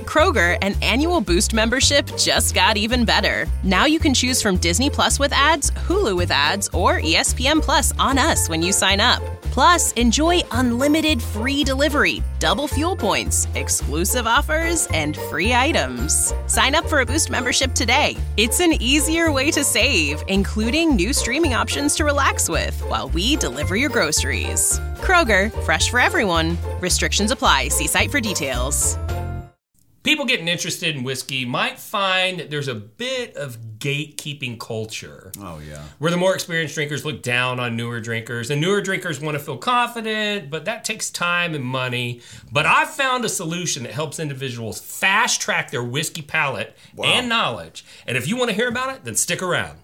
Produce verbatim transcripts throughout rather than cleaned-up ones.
Kroger, an annual Boost membership just got even better. Now you can choose from Disney Plus with ads, Hulu with ads, or E S P N Plus on us when you sign up. Plus, enjoy unlimited free delivery, double fuel points, exclusive offers, and free items. Sign up for a Boost membership today. It's an easier way to save, including new streaming options to relax with while we deliver your groceries. Kroger, fresh for everyone. Restrictions apply. See site for details. People getting interested in whiskey might find that there's a bit of gatekeeping culture. Oh, yeah. Where the more experienced drinkers look down on newer drinkers, and newer drinkers want to feel confident, but that takes time and money. But I've found a solution that helps individuals fast track their whiskey palate wow. and knowledge. And if you want to hear about it, then stick around.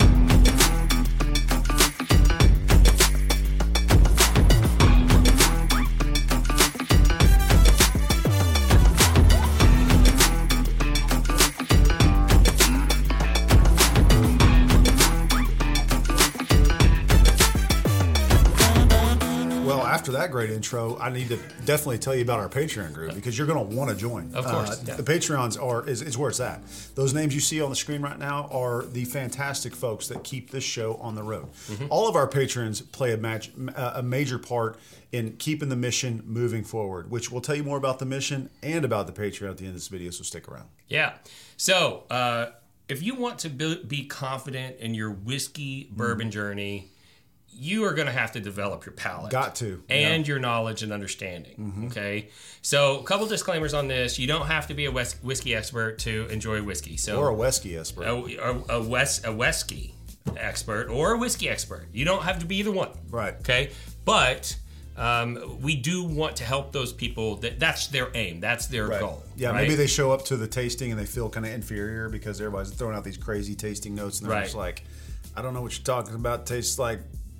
After that great intro, I need to definitely tell you about our Patreon group because you're going to want to join. Of course. Uh, yeah. The Patreons are is, is where it's at. Those names you see on the screen right now are the fantastic folks that keep this show on the road. Mm-hmm. All of our patrons play a, match, a major part in keeping the mission moving forward, which we'll tell you more about the mission and about the Patreon at the end of this video, so stick around. Yeah. So, uh, if you want to be confident in your whiskey bourbon mm. journey, you are going to have to develop your palate. Got to. And yeah. your knowledge and understanding. Mm-hmm. Okay? So, a couple disclaimers on this. You don't have to be a whis- whiskey expert to enjoy whiskey. So, or a whiskey expert. A, a, a, wes- a whiskey expert or a whiskey expert. You don't have to be either one. Right. Okay? But um, we do want to help those people. That That's their aim. That's their right. goal. Yeah, right? maybe they show up to the tasting and they feel kind of inferior because everybody's throwing out these crazy tasting notes and they're right. just like, I don't know what you're talking about. It tastes like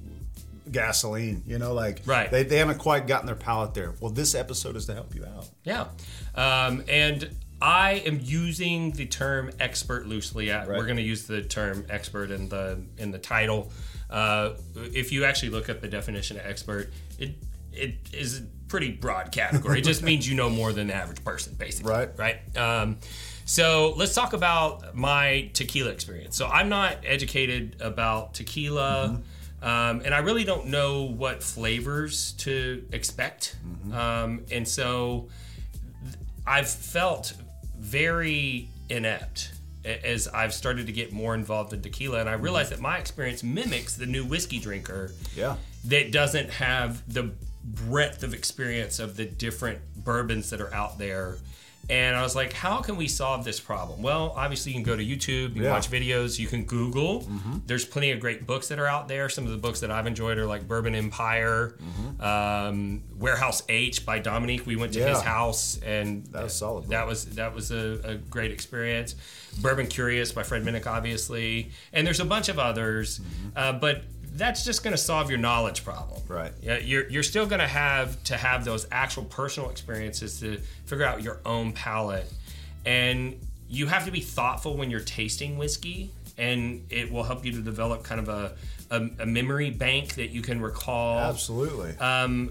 gasoline, you know, like right. they, they haven't quite gotten their palate there. Well, this episode is to help you out. Yeah. Um, and I am using the term expert loosely. Right. We're going to use the term expert in the in the title. Uh, if you actually look up the definition of expert, it it is a pretty broad category. It just means you know more than the average person, basically. Right. Right. Um, so let's talk about my tequila experience. So I'm not educated about tequila. Mm-hmm. Um, and I really don't know what flavors to expect. Mm-hmm. Um, and so th- I've felt very inept as I've started to get more involved in tequila. And I realized mm-hmm. that my experience mimics the new whiskey drinker yeah. that doesn't have the breadth of experience of the different bourbons that are out there. And I was like, how can we solve this problem? Well, obviously you can go to YouTube, you can yeah. watch videos, you can Google. Mm-hmm. There's plenty of great books that are out there. Some of the books that I've enjoyed are like Bourbon Empire, mm-hmm. um, Warehouse H by Dominique. We went to yeah. his house and that was solid. Book. That was that was a, a great experience. Bourbon Curious by Fred Minnick, obviously. And there's a bunch of others, mm-hmm. uh, but that's just going to solve your knowledge problem. Right. Yeah, you're you're still going to have to have those actual personal experiences to figure out your own palate, and you have to be thoughtful when you're tasting whiskey, and it will help you to develop kind of a a, a memory bank that you can recall. Absolutely. Um,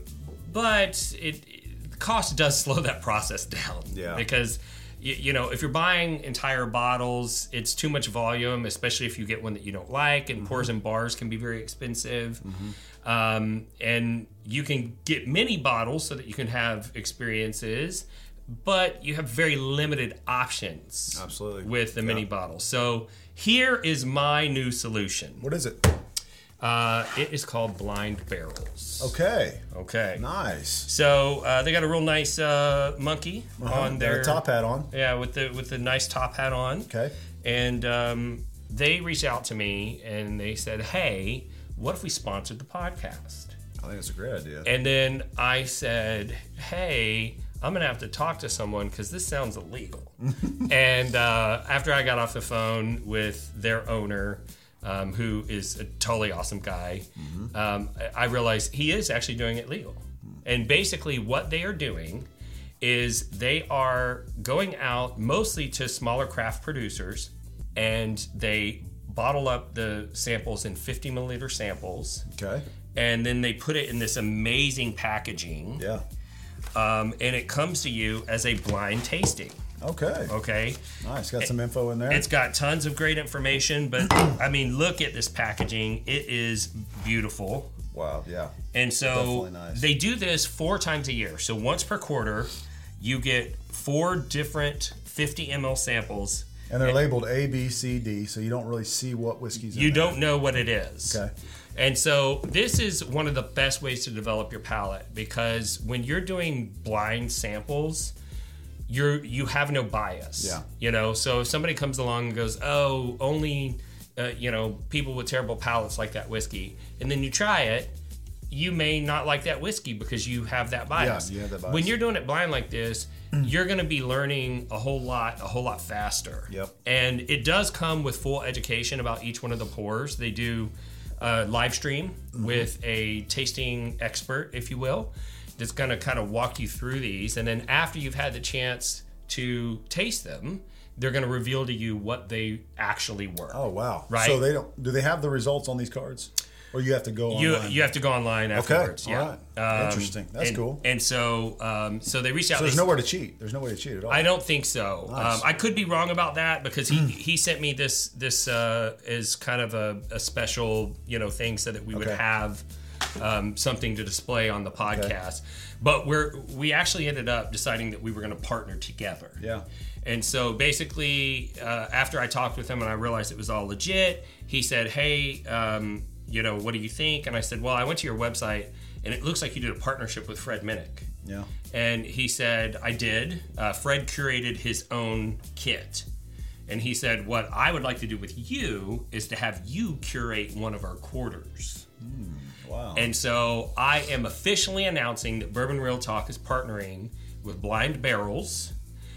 but it, it cost does slow that process down. Yeah. Because you know, if you're buying entire bottles, it's too much volume, especially if you get one that you don't like, and mm-hmm. pours and bars can be very expensive. Mm-hmm. Um, and you can get many bottles so that you can have experiences, but you have very limited options. Absolutely. With the yeah. mini bottles. So here is my new solution. What is it? Uh, it is called Blind Barrels. Okay. Okay. Nice. So uh, they got a real nice uh, monkey uh-huh. on their got a top hat on. Yeah, with the with the nice top hat on. Okay. And um, they reached out to me and they said, "Hey, what if we sponsored the podcast?" I think it's a great idea. And then I said, "Hey, I'm gonna have to talk to someone because this sounds illegal." And uh, after I got off the phone with their owner, Um, who is a totally awesome guy, mm-hmm. um, I realized he is actually doing it legal. Mm-hmm. And basically what they are doing is they are going out mostly to smaller craft producers, and they bottle up the samples in fifty milliliter samples. Okay. And then they put it in this amazing packaging. Yeah. Um, and it comes to you as a blind tasting. Okay. Okay. Nice. Got some info in there. It's got tons of great information, but I mean, look at this packaging. It is beautiful. Wow. Yeah. And so Definitely nice. They do this four times a year. So once per quarter, you get four different fifty milliliter samples. And they're and labeled A, B, C, D, so you don't really see what whiskey's in You there. don't know what it is. Okay. And so this is one of the best ways to develop your palate, because when you're doing blind samples, you're you have no bias. Yeah. You know, so if somebody comes along and goes, "Oh, only uh, you know, people with terrible palates like that whiskey," and then you try it, you may not like that whiskey because you have that bias. Yeah, you have that bias. When you're doing it blind like this, you're going to be learning a whole lot, a whole lot faster. Yep. And it does come with full education about each one of the pours. They do a live stream mm-hmm. with a tasting expert, if you will, that's going to kind of walk you through these. And then after you've had the chance to taste them, they're going to reveal to you what they actually were. Oh, wow. Right? So they don't, do they have the results on these cards? Or you have to go you, online? You have to go online afterwards. Okay, yeah. all right. Um, Interesting. That's and, cool. And so, um, so they reached out. So there's they, nowhere to cheat. There's no way to cheat at all. I don't think so. Nice. Um, I could be wrong about that, because he, he sent me this this uh, as kind of a, a special, you know, thing so that we would Okay. have um, something to display on the podcast. Okay. But we're we actually ended up deciding that we were going to partner together. Yeah. And so basically, uh, after I talked with him and I realized it was all legit, he said, "Hey, um, you know, what do you think?" And I said, "Well, I went to your website and it looks like you did a partnership with Fred Minnick." Yeah. And he said, "I did. Uh, Fred curated his own kit." And he said, "What I would like to do with you is to have you curate one of our quarters." Mm, wow. And so I am officially announcing that Bourbon Real Talk is partnering with Blind Barrels.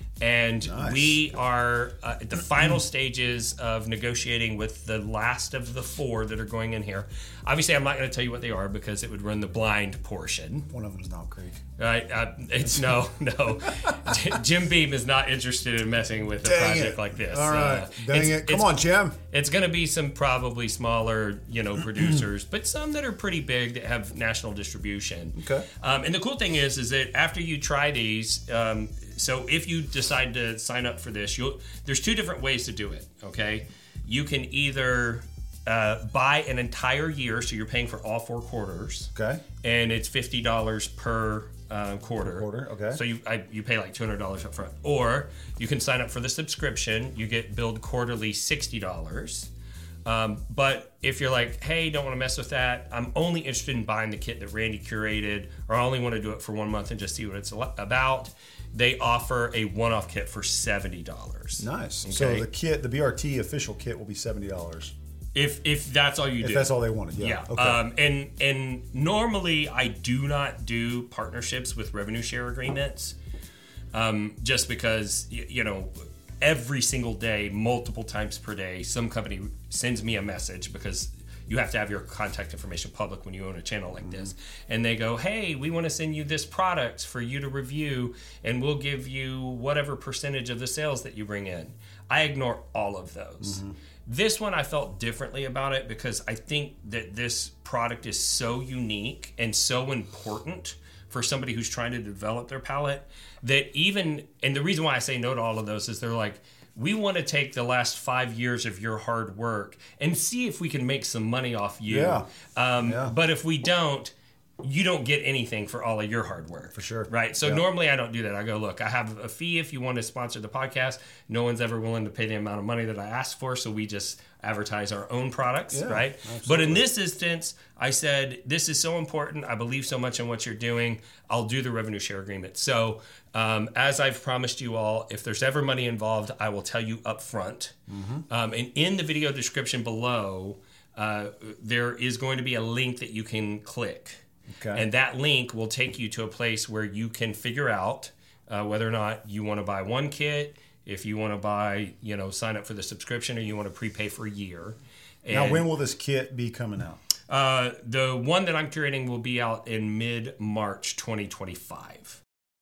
And nice. we are uh, at the final stages of negotiating with the last of the four that are going in here. Obviously, I'm not going to tell you what they are because it would run the blind portion. One of them is Knob Creek. Right? Uh, it's no, no. Jim Beam is not interested in messing with a Dang project it. like this. All right. Uh, Dang it. Come on, Jim. It's going to be some probably smaller, you know, producers, but some that are pretty big that have national distribution. Okay. Um, and the cool thing is, is that after you try these, um, so if you decide to sign up for this, you'll there's two different ways to do it. Okay, you can either uh, buy an entire year, so you're paying for all four quarters. Okay. And it's fifty dollars per uh, quarter. Per quarter. Okay. So you I, you pay like two hundred dollars up front, or you can sign up for the subscription. You get billed quarterly sixty dollars. Um, but if you're like, hey, don't want to mess with that, I'm only interested in buying the kit that Randy curated, or I only want to do it for one month and just see what it's about, they offer a one-off kit for seventy dollars. Nice. Okay? So the kit, the B R T official kit will be seventy dollars. If if that's all you if do. If that's all they wanted, yeah. Yeah. Okay. Um, and, and normally I do not do partnerships with revenue share agreements um, just because, you, you know, every single day, multiple times per day, some company sends me a message because you have to have your contact information public when you own a channel like this. And they go, hey, we want to send you this product for you to review, and we'll give you whatever percentage of the sales that you bring in. I ignore all of those. Mm-hmm. This one, I felt differently about it because I think that this product is so unique and so important for somebody who's trying to develop their palate that even, and the reason why I say no to all of those is they're like, we want to take the last five years of your hard work and see if we can make some money off you. Yeah. Um, yeah. But if we don't, you don't get anything for all of your hard work. For sure. Right? So yeah. normally I don't do that. I go, look, I have a fee if you want to sponsor the podcast. No one's ever willing to pay the amount of money that I asked for, so we just advertise our own products, yeah, right? Absolutely. But in this instance, I said, this is so important. I believe so much in what you're doing. I'll do the revenue share agreement. So um, as I've promised you all, if there's ever money involved, I will tell you up front. Mm-hmm. Um, and in the video description below, uh, there is going to be a link that you can click. Okay. And that link will take you to a place where you can figure out uh, whether or not you want to buy one kit, if you want to buy, you know, sign up for the subscription, or you want to prepay for a year. And now, when will this kit be coming out? Uh, the one that I'm curating will be out in mid-March twenty twenty-five.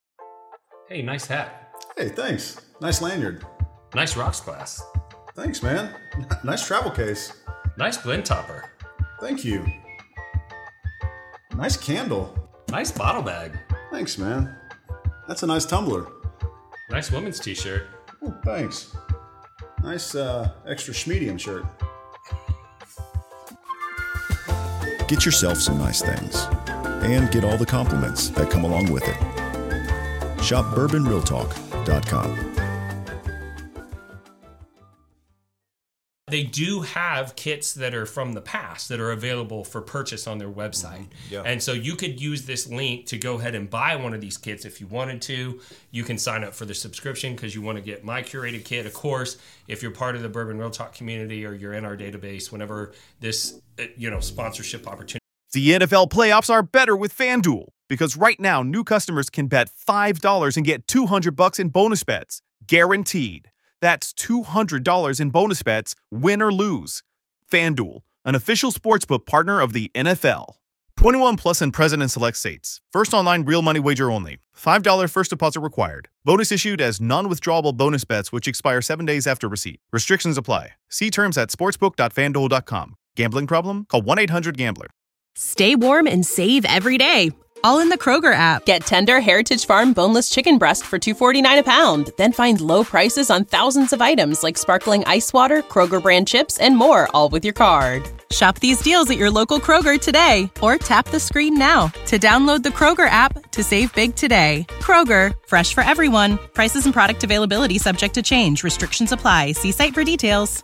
Hey, nice hat. Hey, thanks. Nice lanyard. Nice rocks glass. Thanks, man. Nice travel case. Nice blend topper. Thank you. Nice candle. Nice bottle bag. Thanks, man. That's a nice tumbler. Nice woman's t-shirt. Oh, thanks. Nice uh, extra schmedium shirt. Get yourself some nice things and get all the compliments that come along with it. Shop bourbon real talk dot com. They do have kits that are from the past that are available for purchase on their website. Yeah. And so you could use this link to go ahead and buy one of these kits if you wanted to. You can sign up for the subscription because you want to get my curated kit. Of course, if you're part of the Bourbon Real Talk community or you're in our database, whenever this, you know, sponsorship opportunity. The N F L playoffs are better with FanDuel because right now new customers can bet five dollars and get two hundred bucks in bonus bets, guaranteed. That's two hundred dollars in bonus bets, win or lose. FanDuel, an official sportsbook partner of the N F L. twenty-one plus and present in select states. First online real money wager only. five dollars first deposit required. Bonus issued as non-withdrawable bonus bets which expire seven days after receipt. Restrictions apply. See terms at sportsbook dot fan duel dot com. Gambling problem? Call one eight hundred gambler. Stay warm and save every day. All in the Kroger app. Get tender Heritage Farm boneless chicken breast for two forty-nine a pound. Then find low prices on thousands of items like sparkling ice water, Kroger brand chips, and more, all with your card. Shop these deals at your local Kroger today, or tap the screen now to download the Kroger app to save big today. Kroger, fresh for everyone. Prices and product availability subject to change. Restrictions apply. See site for details.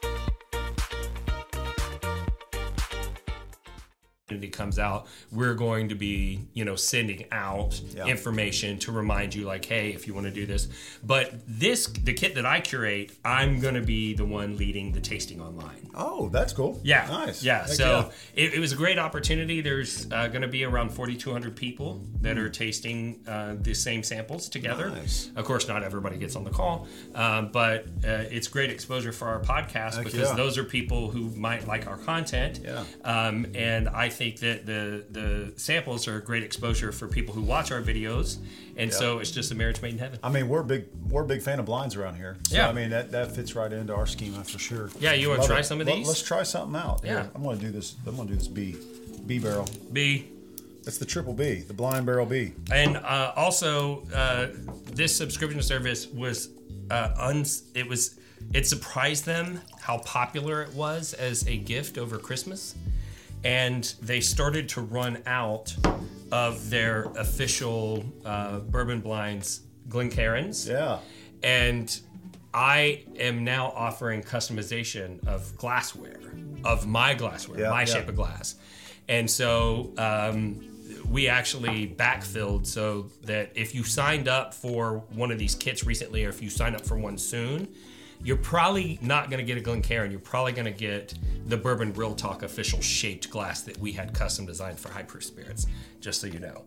Comes out, we're going to be, you know, sending out yeah. information to remind you, like, hey, if you want to do this. But this, the kit that I curate, I'm going to be the one leading the tasting online. Oh, that's cool. Yeah, nice. Yeah, Heck so yeah. It, it was a great opportunity. There's uh, going to be around forty-two hundred people that are tasting uh, the same samples together. Nice. Of course, not everybody gets on the call, um, but uh, it's great exposure for our podcast Heck because yeah. those are people who might like our content. Yeah. Um, and I think that the the samples are great exposure for people who watch our videos, and Yeah. so it's just a marriage made in heaven. I mean, we're big, we're a big fan of blinds around here. So, Yeah. I mean, that, that fits right into our schema for sure. Yeah, you wanna Love try it. some of Let- these? Let's try something out. Yeah. Here, I'm going to do this. I'm going to do this B, B barrel. B. It's the triple B, the blind barrel B. And uh, also, uh, this subscription service was uh, uns. It was. It surprised them how popular it was as a gift over Christmas, and they started to run out of their official uh, bourbon blinds, Glencairns. Yeah. And I am now offering customization of glassware, of my glassware, Yeah, my yeah. shape of glass. And so um, we actually backfilled so that if you signed up for one of these kits recently, or if you sign up for one soon, you're probably not going to get a Glencairn. You're probably going to get the Bourbon Real Talk official shaped glass that we had custom designed for high proof spirits, just so you know.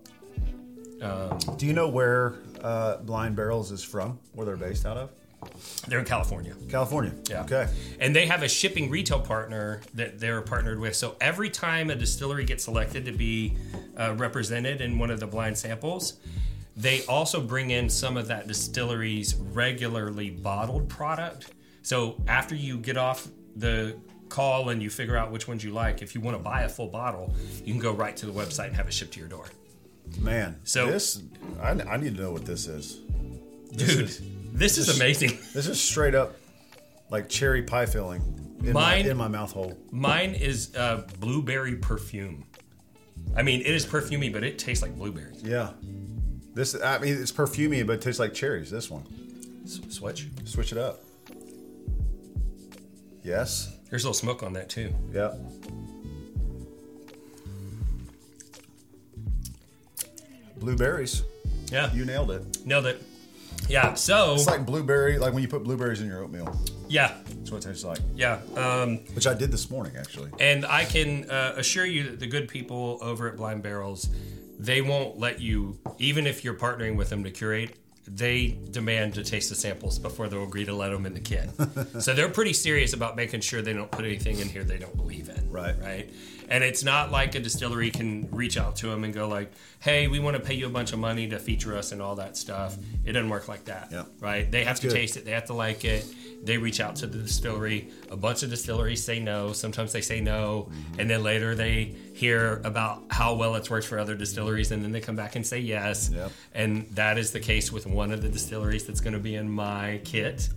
Um, Do you know where uh, Blind Barrels is from? Where they're based out of? they're in California. California. Yeah. Okay. And they have a shipping retail partner that they're partnered with. So every time a distillery gets selected to be uh, represented in one of the blind samples, they also bring in some of that distillery's regularly bottled product. So after you get off the call and you figure out which ones you like, if you want to buy a full bottle, you can go right to the website and have it shipped to your door. Man, So- this, I, I need to know what this is. This Dude, is, this is amazing. This is straight up like cherry pie filling in, Mine- my, in my mouth hole. Mine is uh, blueberry perfume. I mean, it is perfumey, but it tastes like blueberries. Yeah. This, I mean, it's perfumey, but it tastes like cherries. This one. S- Switch. Switch it up. Yes. There's a little smoke on that too. Yeah. Blueberries. Yeah, You nailed it. nailed it. Yeah, so It's like blueberry, like when you put blueberries in your oatmeal. yeah, That's what it tastes like. yeah. Um, Which I did this morning, actually. and I can uh, assure you that the good people over at Blind Barrels, they won't let you, even if you're partnering with them to curate, they demand to taste the samples before they'll agree to let them in the kit. So they're pretty serious about making sure they don't put anything in here they don't believe in. Right. Right. And it's not like a distillery can reach out to them and go like, hey, we want to pay you a bunch of money to feature us and all that stuff. It doesn't work like that, Yeah. right? They have That's to good. taste it. They have to like it. They reach out to the distillery. A bunch of distilleries say no. Sometimes they say no. Mm-hmm. And then later they hear about how well it's worked for other distilleries. And then they come back and say yes. Yep. And that is the case with one of the distilleries that's going to be in my kit.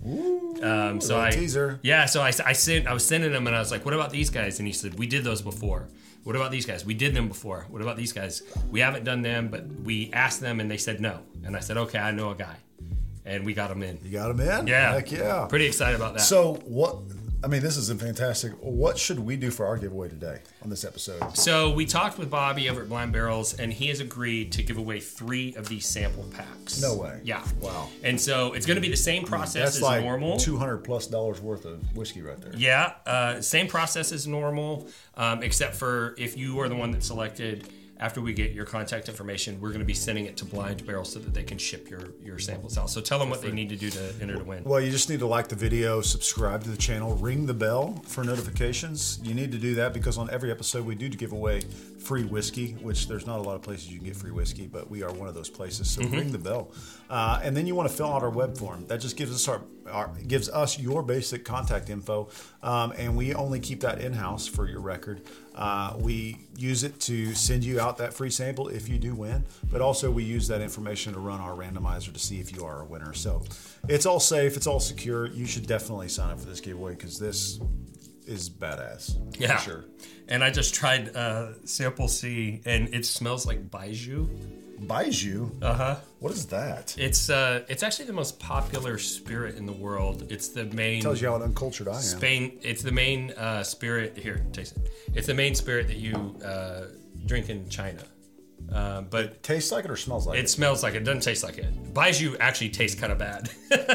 Um, so little I, teaser. Yeah, so I, I, sent, I was sending him and I was like, what about these guys? And he said, we did those before. What about these guys? We did them before. What about these guys? We haven't done them, but we asked them and they said no. And I said, okay, I know a guy. And we got them in. You got them in? Yeah. Heck yeah. Pretty excited about that. So what, I mean, this is a fantastic, what should we do for our giveaway today on this episode? So we talked with Bobby over at Blind Barrels, and he has agreed to give away three of these sample packs. No way. Yeah. Wow. And so it's going to be the same process That's as like normal. two hundred plus dollars worth of whiskey right there. Yeah. Uh, same process as normal, um, except for if you are the one that selected. After we get your contact information, we're going to be sending it to Blind Barrel so that they can ship your, your samples out. So tell them what they need to do to enter to win. Well, you just need to like the video, subscribe to the channel, ring the bell for notifications. You need to do that because on every episode we do to give away free whiskey, which there's not a lot of places you can get free whiskey, but we are one of those places. So mm-hmm. ring the bell. Uh, and then you want to fill out our web form. That just gives us our, our gives us your basic contact info. Um, and we only keep that in-house for your record. Uh, we use it to send you out that free sample if you do win, but also we use that information to run our randomizer to see if you are a winner. So it's all safe, it's all secure. You should definitely sign up for this giveaway because this is badass. Yeah, for sure. And I just tried uh, Sample C, and it smells like Baijiu. Baijiu? Uh huh. What is that? It's uh, it's actually the most popular spirit in the world. It's the main. Tells you how uncultured I am. Spain. It's the main uh, spirit. Here, taste it. It's the main spirit that you uh, drink in China. Uh, but tastes like it or smells like it? It smells like it. It doesn't taste like it. Baijiu actually tastes kind of bad.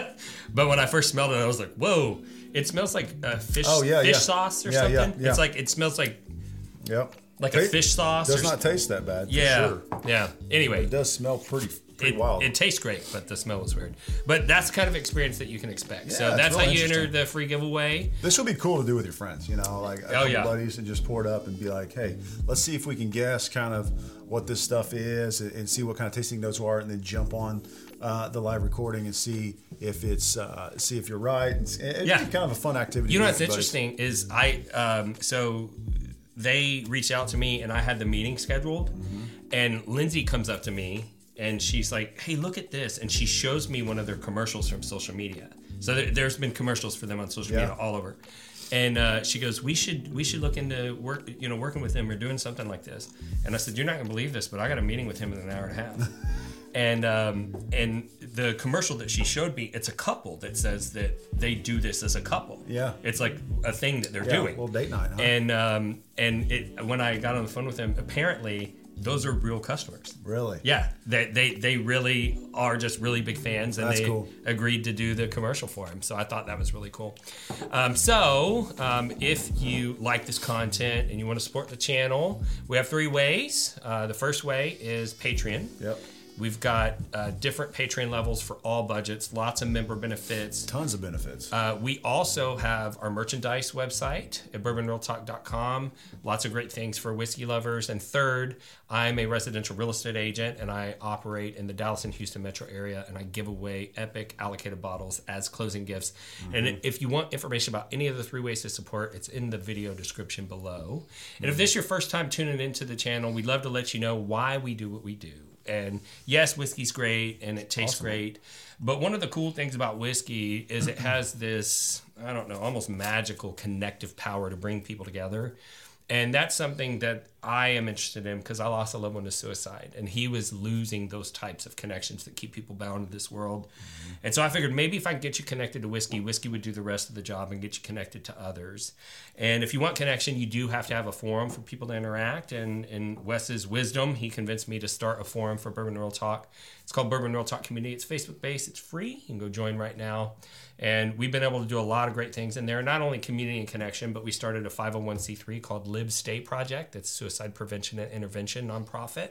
But when I first smelled it, I was like, "Whoa!" It smells like uh, fish oh, yeah, fish yeah. sauce or yeah, something. Yeah, yeah. It's like it smells like. Yep. Like Ta- a fish sauce. Does or not something. taste that bad. For yeah. Sure. Yeah. Anyway, it does smell pretty. Pretty It, wild. it tastes great, but the smell was weird. But that's the kind of experience that you can expect. Yeah, so it's that's real how you enter interesting. the free giveaway. This would be cool to do with your friends, you know, like a Oh, couple yeah. buddies and just pour it up and be like, hey, let's see if we can guess kind of what this stuff is and, and see what kind of tasting notes are, and then jump on uh, the live recording and see if it's uh, see if you're right. It's, it'd Yeah. be kind of a fun activity. You know to what's do with buddies. interesting is I um, so they reached out to me and I had the meeting scheduled, Mm-hmm. and Lindsay comes up to me and she's like, "Hey, look at this," and she shows me one of their commercials from social media. So there, there's been commercials for them on social Yeah. media all over. And uh, she goes, "We should we should look into work, you know, working with him or doing something like this." And I said, "You're not gonna believe this, but I got a meeting with him in an hour and a half." And um, and the commercial that she showed me, it's a couple that says that they do this as a couple. Yeah. It's like a thing that they're Yeah, doing. well, date night, huh? And um, and it, when I got on the phone with him, apparently those are real customers. Really? Yeah, they they, they really are just really big fans, and That's they cool. agreed to do the commercial for him. So I thought that was really cool. Um, so um, if you like this content and you want to support the channel, we have three ways. Uh, the first way is Patreon. Yep. We've got uh, different Patreon levels for all budgets, lots of member benefits. Tons of benefits. Uh, we also have our merchandise website at bourbon real talk dot com. Lots of great things for whiskey lovers. And third, I'm a residential real estate agent, and I operate in the Dallas and Houston metro area, and I give away epic allocated bottles as closing gifts. Mm-hmm. And if you want information about any of the three ways to support, it's in the video description below. And if this is your first time tuning into the channel, we'd love to let you know why we do what we do. And yes, whiskey's great and it tastes Awesome. great. But one of the cool things about whiskey is it has this, I don't know, almost magical connective power to bring people together. And that's something that I am interested in because I lost a loved one to suicide. And he was losing those types of connections that keep people bound to this world. Mm-hmm. And so I figured maybe if I can get you connected to whiskey, whiskey would do the rest of the job and get you connected to others. And if you want connection, you do have to have a forum for people to interact. And in Wes's wisdom, he convinced me to start a forum for Bourbon Real Talk. It's called Bourbon Real Talk Community. It's Facebook-based. It's free. You can go join right now. And we've been able to do a lot of great things in there, not only community and connection, but we started a five oh one c three called Live Stay Project. That's suicide prevention and intervention nonprofit.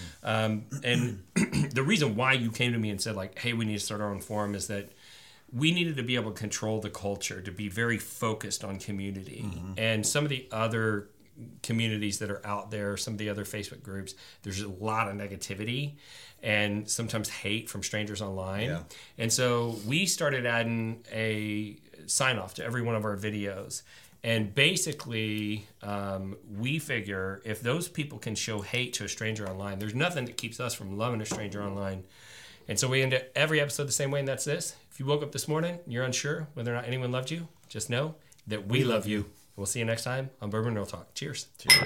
Um, and the reason why you came to me and said, like, hey, we need to start our own forum is that we needed to be able to control the culture, to be very focused on community. Mm-hmm. And some of the other communities that are out there, some of the other Facebook groups, there's a lot of negativity and sometimes hate from strangers online. Yeah. And so we started adding a sign off to every one of our videos. And basically, um, we figure if those people can show hate to a stranger online, there's nothing that keeps us from loving a stranger online. And so we end every episode the same way, and that's this. If you woke up this morning and you're unsure whether or not anyone loved you, just know that we, we love you. And we'll see you next time on Bourbon Real Talk. Cheers. Cheers.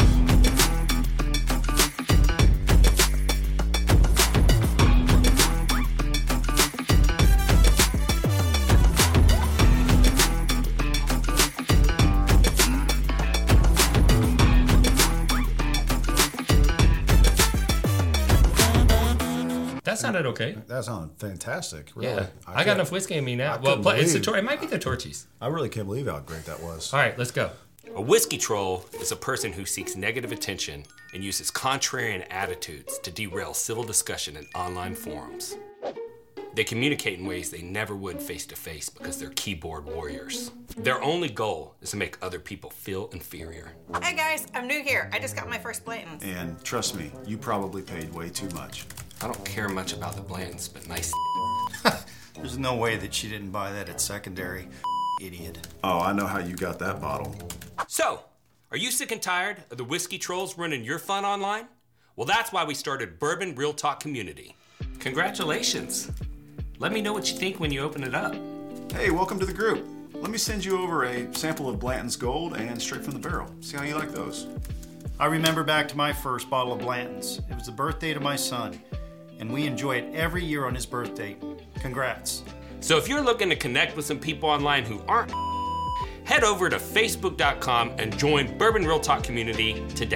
That sounded okay. That sounded fantastic. Really. Yeah, I, I got enough whiskey in me now. I well, but it's the believe- tor- it might be the Torchies. I really can't believe how great that was. All right, let's go. A whiskey troll is a person who seeks negative attention and uses contrarian attitudes to derail civil discussion in online forums. They communicate in ways they never would face-to-face because they're keyboard warriors. Their only goal is to make other people feel inferior. Hey guys, I'm new here. I just got my first Blanton's. And trust me, you probably paid way too much. I don't care much about the Blantons, but nice. There's no way that she didn't buy that at secondary. Idiot. Oh, I know how you got that bottle. So, are you sick and tired of the whiskey trolls running your fun online? Well, that's why we started Bourbon Real Talk Community. Congratulations. Let me know what you think when you open it up. Hey, welcome to the group. Let me send you over a sample of Blanton's Gold and Straight from the Barrel. See how you like those. I remember back to my first bottle of Blanton's. It was the birthday to my son, and we enjoy it every year on his birthday. Congrats. So if you're looking to connect with some people online who aren't, head over to facebook dot com and join Bourbon Real Talk Community today.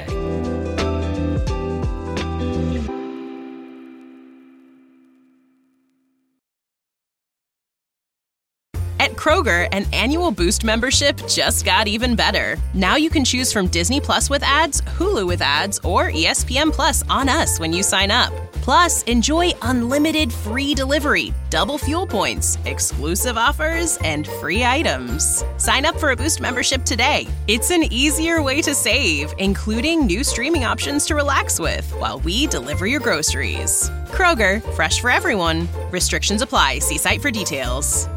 At Kroger, an annual Boost membership just got even better. Now you can choose from Disney Plus with ads, Hulu with ads, or E S P N Plus on us when you sign up. Plus, enjoy unlimited free delivery, double fuel points, exclusive offers, and free items. Sign up for a Boost membership today. It's an easier way to save, including new streaming options to relax with while we deliver your groceries. Kroger, fresh for everyone. Restrictions apply. See site for details.